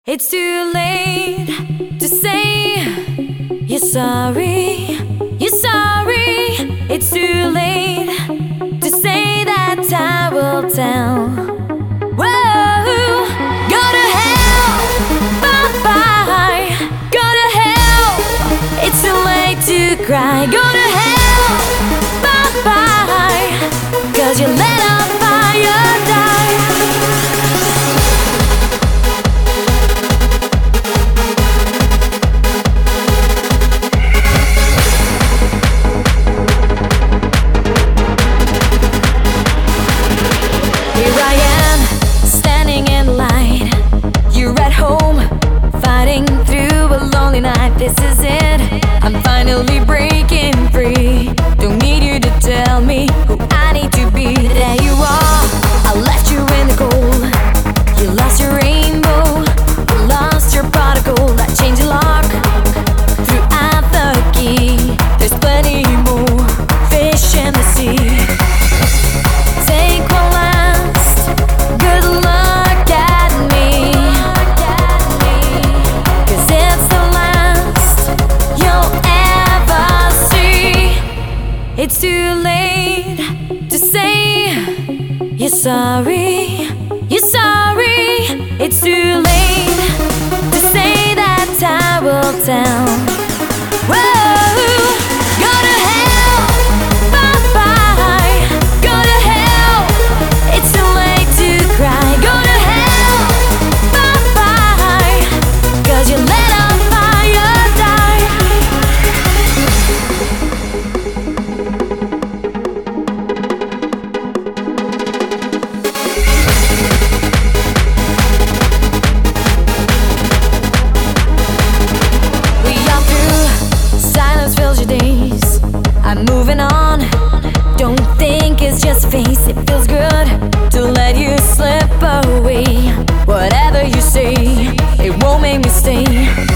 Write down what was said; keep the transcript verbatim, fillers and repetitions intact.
It's too late to say you're sorry, you're sorry. It's too late to say that I will tell. Whoa, go to hell, bye bye. Go to hell, it's too late to cry. Go to hell, bye bye. 'Cause you let a fire die. This is it, I'm finally breaking free. Don't need you to tell me who I need to be. There you are, I left you in the cold. You lost your rainbow, you lost your prodigal. I changed your lock, threw out the key. There's plenty more fish in the sea. Take one last good look at me, 'cause it's the It's too late to say you're sorry, you're sorry. It's too late to say that I will tell. Whoa, go to hell, bye bye. Go to hell, it's too late to cry. Go to hell, bye bye. 'Cause you let a fire die. I'm moving on, don't think it's just face. It feels good to let you slip away. Whatever you say, it won't make me stay.